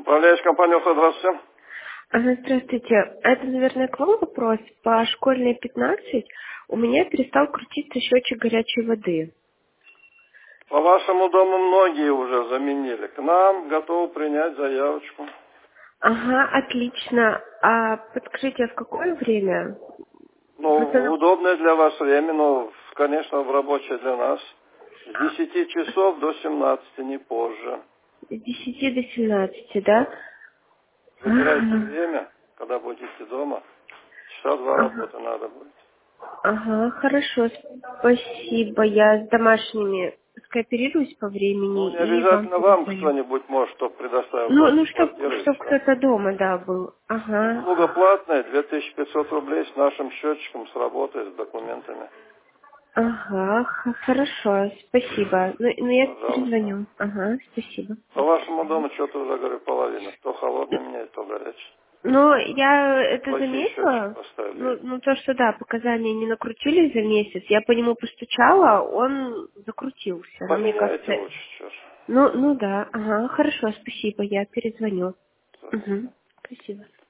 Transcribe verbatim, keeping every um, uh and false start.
Управляющая компания «Авто», здравствуйте. Ага, здравствуйте. Это, наверное, к вам вопрос. По школьной пятнадцать у меня перестал крутиться счетчик горячей воды. По вашему дому многие уже заменили. К нам готовы принять заявочку. Ага, отлично. А подскажите, а в какое время? Просто Ну, она удобное для вас время, но, конечно, в рабочее для нас. С десяти часов до семнадцати, не позже. с десяти до семнадцати, да? Выбирайте Ага. время, когда будете дома. Часа два Ага. работы надо будет. Ага, хорошо, спасибо. Я с домашними скооперируюсь по Ну, не времени и вам обязательно вам перезвоню. кто-нибудь может, чтобы предоставил Ну, код ну, чтоб, квартиры и чтоб все. кто-то дома, да, был. Ага. Услуга платная, две тысячи пятьсот рублей с нашим счетчиком, с работой, с документами. Ага, х- хорошо, спасибо. Ну, ну я Пожалуйста. перезвоню. Ага, спасибо. По вашему дому что-то уже, говорю, половина. То холодный меняет, то горячий. Ну, я это Плохие счетчики заметила. поставили, Ну, видно. ну, то, что да, показания не накрутились за месяц, я по нему постучала, он закрутился. Но мне Поменяйте кажется... лучше, что ж. Ну, ну да, ага, хорошо, спасибо, я перезвоню. Пожалуйста. Угу, спасибо.